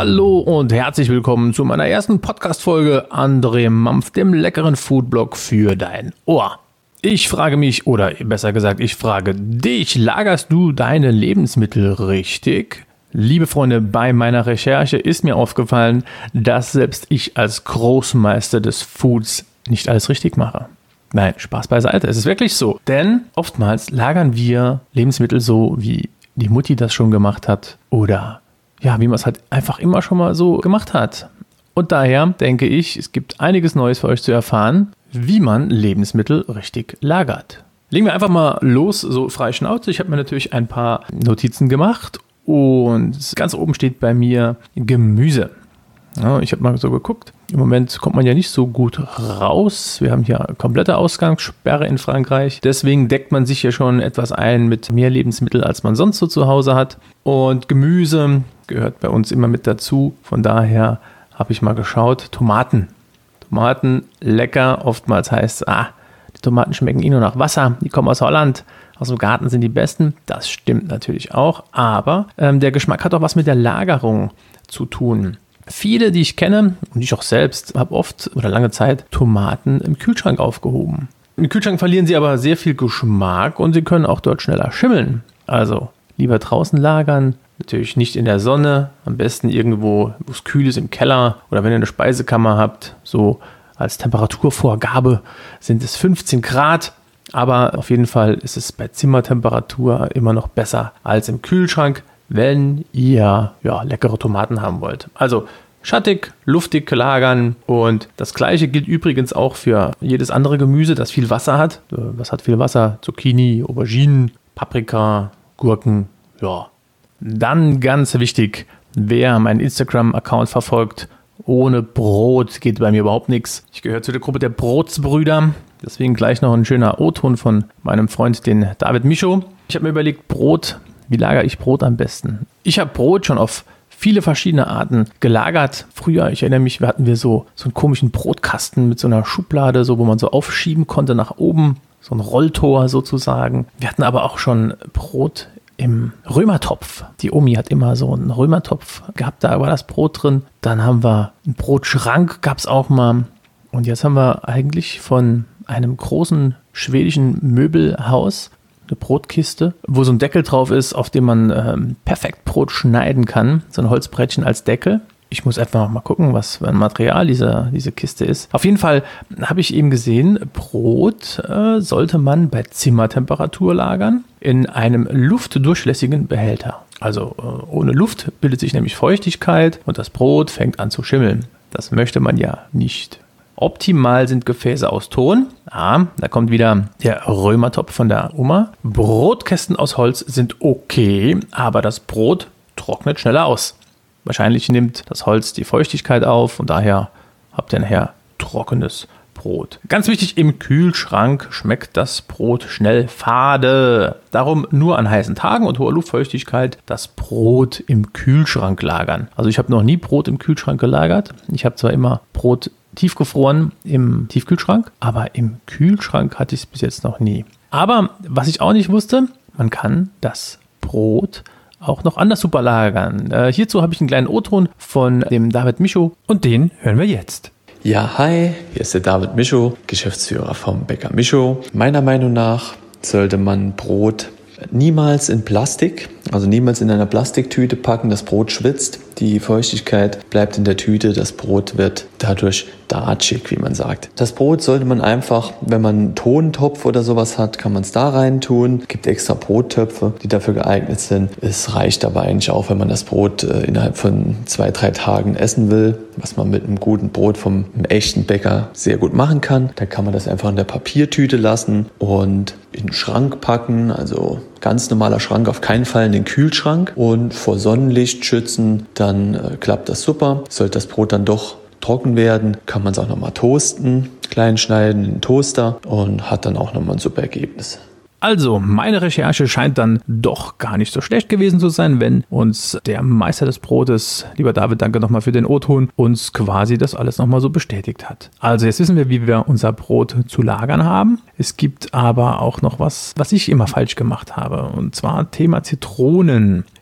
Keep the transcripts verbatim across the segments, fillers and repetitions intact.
Hallo und herzlich willkommen zu meiner ersten Podcast-Folge André Mampf, dem leckeren Foodblog für dein Ohr. Ich frage mich, oder besser gesagt, ich frage dich, lagerst du deine Lebensmittel richtig? Liebe Freunde, bei meiner Recherche ist mir aufgefallen, dass selbst ich als Großmeister des Foods nicht alles richtig mache. Nein, Spaß beiseite, es ist wirklich so. Denn oftmals lagern wir Lebensmittel so, wie die Mutti das schon gemacht hat oder ja, wie man es halt einfach immer schon mal so gemacht hat. Und daher denke ich, es gibt einiges Neues für euch zu erfahren, wie man Lebensmittel richtig lagert. Legen wir einfach mal los, so frei Schnauze. Ich habe mir natürlich ein paar Notizen gemacht und ganz oben steht bei mir Gemüse. Ja, ich habe mal so geguckt. Im Moment kommt man ja nicht so gut raus. Wir haben hier komplette Ausgangssperre in Frankreich. Deswegen deckt man sich hier schon etwas ein mit mehr Lebensmitteln, als man sonst so zu Hause hat. Und Gemüse gehört bei uns immer mit dazu. Von daher habe ich mal geschaut. Tomaten. Tomaten, lecker. Oftmals heißt es, ah, die Tomaten schmecken eh nur nach Wasser. Die kommen aus Holland. Aus dem Garten sind die besten. Das stimmt natürlich auch. Aber ähm, der Geschmack hat auch was mit der Lagerung zu tun. Viele, die ich kenne und ich auch selbst, habe oft oder lange Zeit Tomaten im Kühlschrank aufgehoben. Im Kühlschrank verlieren sie aber sehr viel Geschmack und sie können auch dort schneller schimmeln. Also lieber draußen lagern, natürlich nicht in der Sonne, am besten irgendwo, wo es kühl ist, im Keller oder wenn ihr eine Speisekammer habt, so als Temperaturvorgabe sind es fünfzehn Grad. Aber auf jeden Fall ist es bei Zimmertemperatur immer noch besser als im Kühlschrank, wenn ihr ja, leckere Tomaten haben wollt. Also schattig, luftig lagern und das gleiche gilt übrigens auch für jedes andere Gemüse, das viel Wasser hat. Was hat viel Wasser? Zucchini, Auberginen, Paprika, Gurken, ja. Dann ganz wichtig, wer meinen Instagram-Account verfolgt, ohne Brot geht bei mir überhaupt nichts. Ich gehöre zu der Gruppe der Brotsbrüder, deswegen gleich noch ein schöner O-Ton von meinem Freund, den David Michaud. Ich habe mir überlegt, Brot, wie lagere ich Brot am besten? Ich habe Brot schon auf viele verschiedene Arten gelagert. Früher, ich erinnere mich, hatten wir so, so einen komischen Brotkasten mit so einer Schublade, so, wo man so aufschieben konnte nach oben, so ein Rolltor sozusagen. Wir hatten aber auch schon Brot im Römertopf. Die Omi hat immer so einen Römertopf gehabt, da war das Brot drin. Dann haben wir einen Brotschrank, gab es auch mal. Und jetzt haben wir eigentlich von einem großen schwedischen Möbelhaus eine Brotkiste, wo so ein Deckel drauf ist, auf dem man ähm, perfekt Brot schneiden kann. So ein Holzbrettchen als Deckel. Ich muss einfach mal gucken, was für ein Material diese, diese Kiste ist. Auf jeden Fall habe ich eben gesehen, Brot äh, sollte man bei Zimmertemperatur lagern in einem luftdurchlässigen Behälter. Also äh, ohne Luft bildet sich nämlich Feuchtigkeit und das Brot fängt an zu schimmeln. Das möchte man ja nicht. Optimal sind Gefäße aus Ton. Ah, da kommt wieder der Römertopf von der Oma. Brotkästen aus Holz sind okay, aber das Brot trocknet schneller aus. Wahrscheinlich nimmt das Holz die Feuchtigkeit auf und daher habt ihr nachher trockenes Brot. Ganz wichtig, im Kühlschrank schmeckt das Brot schnell fade. Darum nur an heißen Tagen und hoher Luftfeuchtigkeit das Brot im Kühlschrank lagern. Also ich habe noch nie Brot im Kühlschrank gelagert. Ich habe zwar immer Brot tiefgefroren im Tiefkühlschrank, aber im Kühlschrank hatte ich es bis jetzt noch nie. Aber was ich auch nicht wusste, man kann das Brot auch noch anders super lagern. Äh, hierzu habe ich einen kleinen O-Ton von dem David Michaud und den hören wir jetzt. Ja, hi, hier ist der David Michaud, Geschäftsführer vom Bäcker Michaud. Meiner Meinung nach sollte man Brot niemals in Plastik, also niemals in einer Plastiktüte packen. Das Brot schwitzt, die Feuchtigkeit bleibt in der Tüte, das Brot wird dadurch datschig, wie man sagt. Das Brot sollte man einfach, wenn man einen Tontopf oder sowas hat, kann man es da rein tun. Es gibt extra Brottöpfe, die dafür geeignet sind. Es reicht aber eigentlich auch, wenn man das Brot äh, innerhalb von zwei, drei Tagen essen will, was man mit einem guten Brot vom einem echten Bäcker sehr gut machen kann. Dann kann man das einfach in der Papiertüte lassen und in den Schrank packen, also ganz normaler Schrank, auf keinen Fall in den Kühlschrank und vor Sonnenlicht schützen, dann äh, klappt das super. Sollte das Brot dann doch trocken werden, kann man es auch nochmal toasten, klein schneiden in den Toaster und hat dann auch nochmal ein super Ergebnis. Also, meine Recherche scheint dann doch gar nicht so schlecht gewesen zu sein, wenn uns der Meister des Brotes, lieber David, danke nochmal für den O-Ton, uns quasi das alles nochmal so bestätigt hat. Also, jetzt wissen wir, wie wir unser Brot zu lagern haben. Es gibt aber auch noch was, was ich immer falsch gemacht habe, und zwar Thema Zitronen.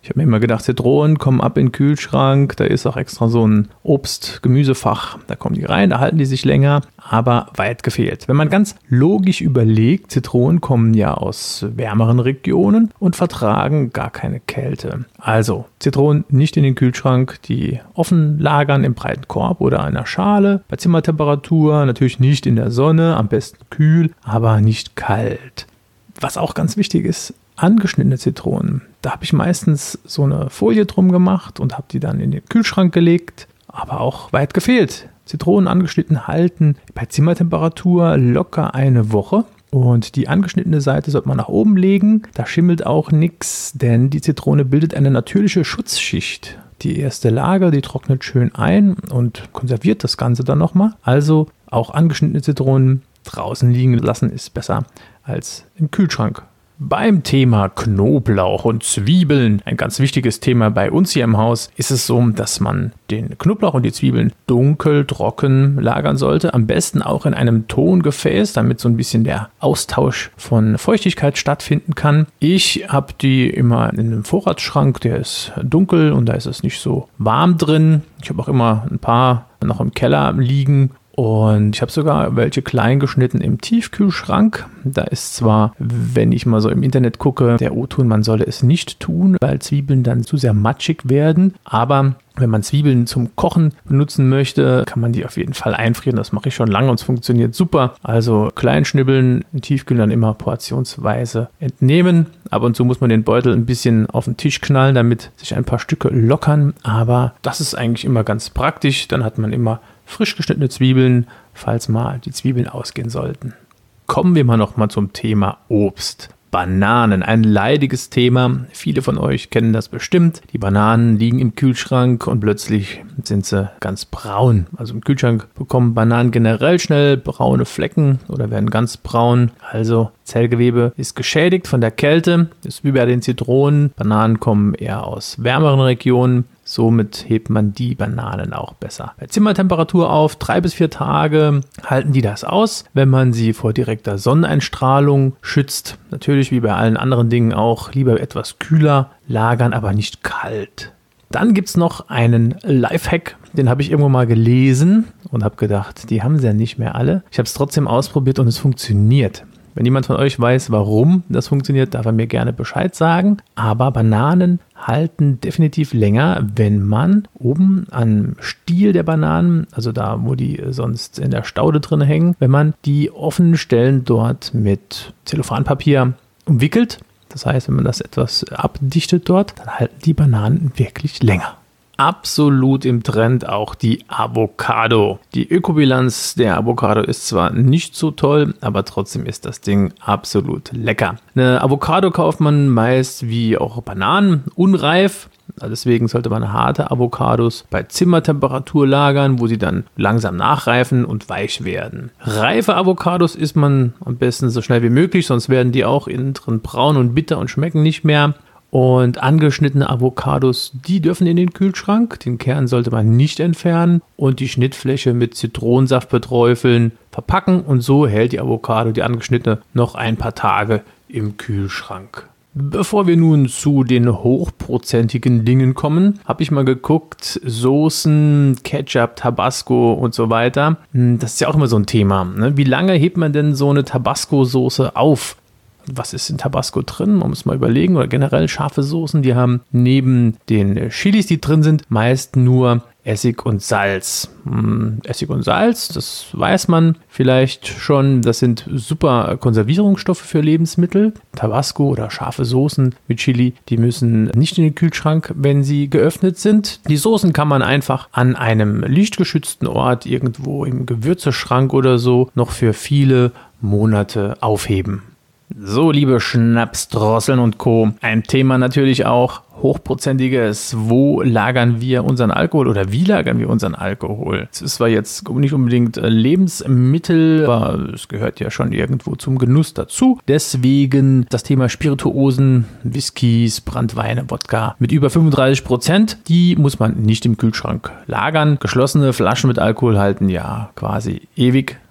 Ich habe mir immer gedacht, Zitronen kommen ab in den Kühlschrank, da ist auch extra so ein Obst-Gemüsefach, da kommen die rein, da halten die sich länger, aber weit gefehlt. Wenn man ganz logisch überlegt, Zitronen kommen ja aus wärmeren Regionen und vertragen gar keine Kälte. Also Zitronen nicht in den Kühlschrank, die offen lagern im breiten Korb oder einer Schale, bei Zimmertemperatur, natürlich nicht in der Sonne, am besten kühl, aber nicht kalt. Was auch ganz wichtig ist, angeschnittene Zitronen. Da habe ich meistens so eine Folie drum gemacht und habe die dann in den Kühlschrank gelegt, aber auch weit gefehlt. Zitronen angeschnitten halten bei Zimmertemperatur locker eine Woche. Und die angeschnittene Seite sollte man nach oben legen. Da schimmelt auch nichts, denn die Zitrone bildet eine natürliche Schutzschicht. Die erste Lage, die trocknet schön ein und konserviert das Ganze dann nochmal. Also auch angeschnittene Zitronen draußen liegen lassen ist besser als im Kühlschrank. Beim Thema Knoblauch und Zwiebeln, ein ganz wichtiges Thema bei uns hier im Haus, ist es so, dass man den Knoblauch und die Zwiebeln dunkel, trocken lagern sollte. Am besten auch in einem Tongefäß, damit so ein bisschen der Austausch von Feuchtigkeit stattfinden kann. Ich habe die immer in einem Vorratsschrank, der ist dunkel und da ist es nicht so warm drin. Ich habe auch immer ein paar noch im Keller liegen. Und ich habe sogar welche klein geschnitten im Tiefkühlschrank. Da ist zwar, wenn ich mal so im Internet gucke, der O-Ton, man solle es nicht tun, weil Zwiebeln dann zu sehr matschig werden. Aber wenn man Zwiebeln zum Kochen benutzen möchte, kann man die auf jeden Fall einfrieren. Das mache ich schon lange und es funktioniert super. Also klein schnibbeln, im Tiefkühl dann immer portionsweise entnehmen. Ab und zu muss man den Beutel ein bisschen auf den Tisch knallen, damit sich ein paar Stücke lockern. Aber das ist eigentlich immer ganz praktisch. Dann hat man immer frisch geschnittene Zwiebeln, falls mal die Zwiebeln ausgehen sollten. Kommen wir mal noch mal zum Thema Obst. Bananen, ein leidiges Thema. Viele von euch kennen das bestimmt. Die Bananen liegen im Kühlschrank und plötzlich sind sie ganz braun. Also im Kühlschrank bekommen Bananen generell schnell braune Flecken oder werden ganz braun. Also Zellgewebe ist geschädigt von der Kälte. Das ist wie bei den Zitronen. Bananen kommen eher aus wärmeren Regionen. Somit hebt man die Bananen auch besser. Bei Zimmertemperatur auf, drei bis vier Tage halten die das aus, wenn man sie vor direkter Sonneneinstrahlung schützt. Natürlich wie bei allen anderen Dingen auch lieber etwas kühler lagern, aber nicht kalt. Dann gibt es noch einen Lifehack, den habe ich irgendwo mal gelesen und habe gedacht, die haben sie ja nicht mehr alle. Ich habe es trotzdem ausprobiert und es funktioniert. Wenn jemand von euch weiß, warum das funktioniert, darf er mir gerne Bescheid sagen. Aber Bananen halten definitiv länger, wenn man oben am Stiel der Bananen, also da, wo die sonst in der Staude drin hängen, wenn man die offenen Stellen dort mit Zellophanpapier umwickelt. Das heißt, wenn man das etwas abdichtet dort, dann halten die Bananen wirklich länger. Absolut im Trend auch die Avocado. Die Ökobilanz der Avocado ist zwar nicht so toll, aber trotzdem ist das Ding absolut lecker. Eine Avocado kauft man meist wie auch Bananen unreif. Deswegen sollte man harte Avocados bei Zimmertemperatur lagern, wo sie dann langsam nachreifen und weich werden. Reife Avocados isst man am besten so schnell wie möglich, sonst werden die auch innen drin braun und bitter und schmecken nicht mehr. Und angeschnittene Avocados, die dürfen in den Kühlschrank. Den Kern sollte man nicht entfernen und die Schnittfläche mit Zitronensaft beträufeln, verpacken und so hält die Avocado, die angeschnittene, noch ein paar Tage im Kühlschrank. Bevor wir nun zu den hochprozentigen Dingen kommen, habe ich mal geguckt, Soßen, Ketchup, Tabasco und so weiter. Das ist ja auch immer so ein Thema, ne? Wie lange hebt man denn so eine Tabasco-Soße auf? Was ist in Tabasco drin? Man muss mal überlegen. Oder generell scharfe Soßen, die haben neben den Chilis, die drin sind, meist nur Essig und Salz. Essig und Salz, das weiß man vielleicht schon. Das sind super Konservierungsstoffe für Lebensmittel. Tabasco oder scharfe Soßen mit Chili, die müssen nicht in den Kühlschrank, wenn sie geöffnet sind. Die Soßen kann man einfach an einem lichtgeschützten Ort, irgendwo im Gewürzeschrank oder so, noch für viele Monate aufheben. So, liebe Schnapsdrosseln und Co. Ein Thema natürlich auch hochprozentiges. Wo lagern wir unseren Alkohol oder wie lagern wir unseren Alkohol? Es ist zwar jetzt nicht unbedingt Lebensmittel, aber es gehört ja schon irgendwo zum Genuss dazu. Deswegen das Thema Spirituosen, Whiskys, Branntweine, Wodka mit über fünfunddreißig Prozent, die muss man nicht im Kühlschrank lagern. Geschlossene Flaschen mit Alkohol halten ja quasi ewig,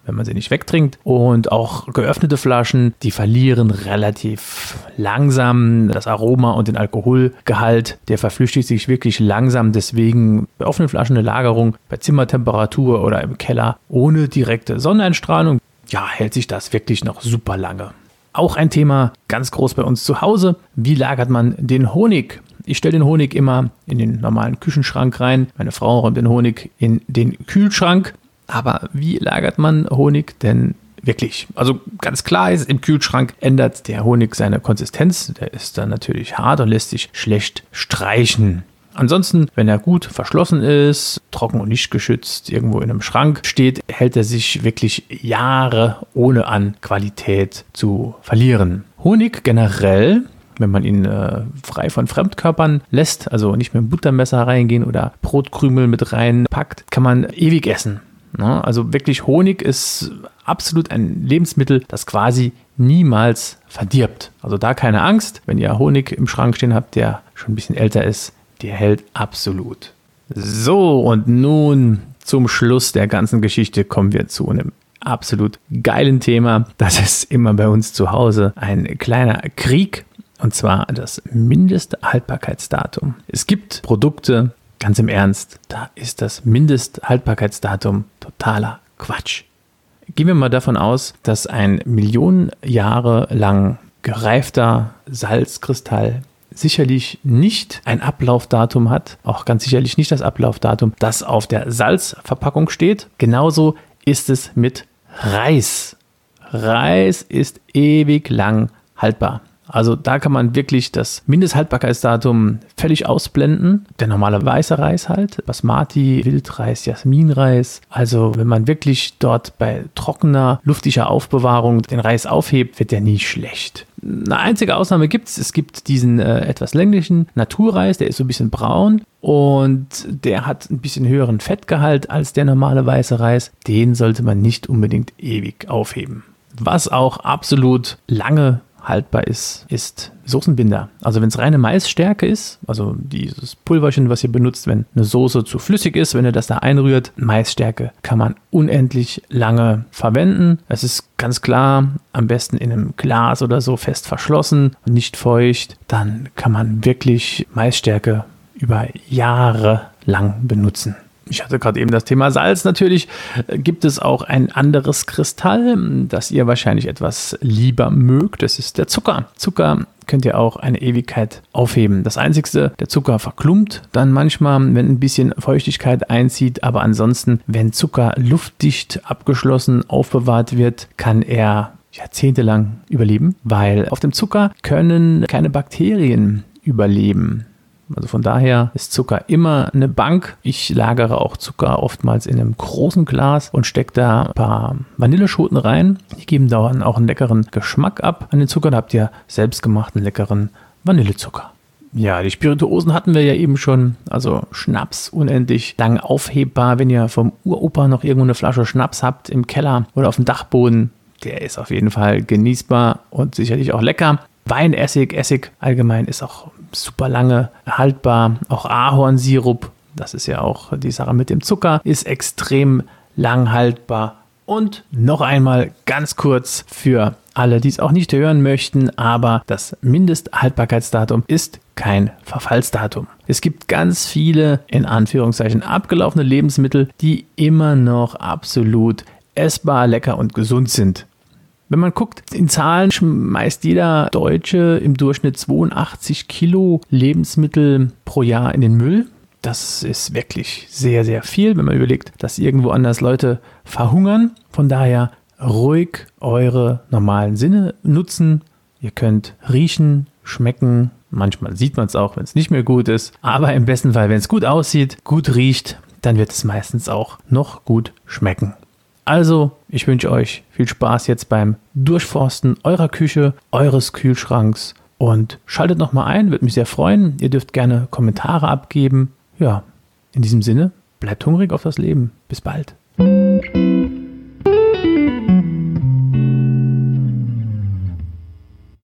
wenn man sie nicht wegtrinkt. Und auch geöffnete Flaschen, die verlieren relativ langsam das Aroma und den Alkoholgehalt. Der verflüchtigt sich wirklich langsam. Deswegen bei offenen Flaschen eine Lagerung bei Zimmertemperatur oder im Keller ohne direkte Sonneneinstrahlung. Ja, hält sich das wirklich noch super lange. Auch ein Thema ganz groß bei uns zu Hause. Wie lagert man den Honig? Ich stelle den Honig immer in den normalen Küchenschrank rein. Meine Frau räumt den Honig in den Kühlschrank. Aber wie lagert man Honig denn wirklich? Also ganz klar ist, im Kühlschrank ändert der Honig seine Konsistenz. Der ist dann natürlich hart und lässt sich schlecht streichen. Ansonsten, wenn er gut verschlossen ist, trocken und nicht geschützt, irgendwo in einem Schrank steht, hält er sich wirklich Jahre ohne an Qualität zu verlieren. Honig generell, wenn man ihn äh, frei von Fremdkörpern lässt, also nicht mit dem Buttermesser reingehen oder Brotkrümel mit reinpackt, kann man ewig essen. Ja, also wirklich Honig ist absolut ein Lebensmittel, das quasi niemals verdirbt. Also da keine Angst, wenn ihr Honig im Schrank stehen habt, der schon ein bisschen älter ist, der hält absolut. So, und nun zum Schluss der ganzen Geschichte kommen wir zu einem absolut geilen Thema. Das ist immer bei uns zu Hause ein kleiner Krieg, und zwar das Mindesthaltbarkeitsdatum. Es gibt Produkte, ganz im Ernst, da ist das Mindesthaltbarkeitsdatum totaler Quatsch. Gehen wir mal davon aus, dass ein Millionen Jahre lang gereifter Salzkristall sicherlich nicht ein Ablaufdatum hat, auch ganz sicherlich nicht das Ablaufdatum, das auf der Salzverpackung steht. Genauso ist es mit Reis. Reis ist ewig lang haltbar. Also da kann man wirklich das Mindesthaltbarkeitsdatum völlig ausblenden. Der normale weiße Reis halt, Basmati, Wildreis, Jasminreis. Also wenn man wirklich dort bei trockener, luftiger Aufbewahrung den Reis aufhebt, wird der nie schlecht. Eine einzige Ausnahme gibt es. Es gibt diesen äh, etwas länglichen Naturreis, der ist so ein bisschen braun und der hat ein bisschen höheren Fettgehalt als der normale weiße Reis. Den sollte man nicht unbedingt ewig aufheben. Was auch absolut lange haltbar ist, ist Soßenbinder. Also wenn es reine Maisstärke ist, also dieses Pulverchen, was ihr benutzt, wenn eine Soße zu flüssig ist, wenn ihr das da einrührt, Maisstärke kann man unendlich lange verwenden. Es ist ganz klar, am besten in einem Glas oder so fest verschlossen und nicht feucht. Dann kann man wirklich Maisstärke über Jahre lang benutzen. Ich hatte gerade eben das Thema Salz. Natürlich gibt es auch ein anderes Kristall, das ihr wahrscheinlich etwas lieber mögt. Das ist der Zucker. Zucker könnt ihr auch eine Ewigkeit aufheben. Das Einzige, der Zucker verklumpt dann manchmal, wenn ein bisschen Feuchtigkeit einzieht. Aber ansonsten, wenn Zucker luftdicht abgeschlossen aufbewahrt wird, kann er jahrzehntelang überleben, weil auf dem Zucker können keine Bakterien überleben. Also von daher ist Zucker immer eine Bank. Ich lagere auch Zucker oftmals in einem großen Glas und stecke da ein paar Vanilleschoten rein. Die geben dann auch einen leckeren Geschmack ab an den Zucker. Da habt ihr selbstgemachten leckeren Vanillezucker. Ja, die Spirituosen hatten wir ja eben schon. Also Schnaps unendlich lang aufhebbar. Wenn ihr vom Uropa noch irgendwo eine Flasche Schnaps habt im Keller oder auf dem Dachboden, der ist auf jeden Fall genießbar und sicherlich auch lecker. Weinessig, Essig allgemein ist auch super lange haltbar. Auch Ahornsirup, das ist ja auch die Sache mit dem Zucker, ist extrem lang haltbar. Und noch einmal ganz kurz für alle, die es auch nicht hören möchten, aber das Mindesthaltbarkeitsdatum ist kein Verfallsdatum. Es gibt ganz viele, in Anführungszeichen, abgelaufene Lebensmittel, die immer noch absolut essbar, lecker und gesund sind. Wenn man guckt, in Zahlen schmeißt jeder Deutsche im Durchschnitt zweiundachtzig Kilo Lebensmittel pro Jahr in den Müll. Das ist wirklich sehr, sehr viel, wenn man überlegt, dass irgendwo anders Leute verhungern. Von daher ruhig eure normalen Sinne nutzen. Ihr könnt riechen, schmecken. Manchmal sieht man es auch, wenn es nicht mehr gut ist. Aber im besten Fall, wenn es gut aussieht, gut riecht, dann wird es meistens auch noch gut schmecken. Also, ich wünsche euch viel Spaß jetzt beim Durchforsten eurer Küche, eures Kühlschranks und schaltet nochmal ein, würde mich sehr freuen. Ihr dürft gerne Kommentare abgeben. Ja, in diesem Sinne, bleibt hungrig auf das Leben. Bis bald.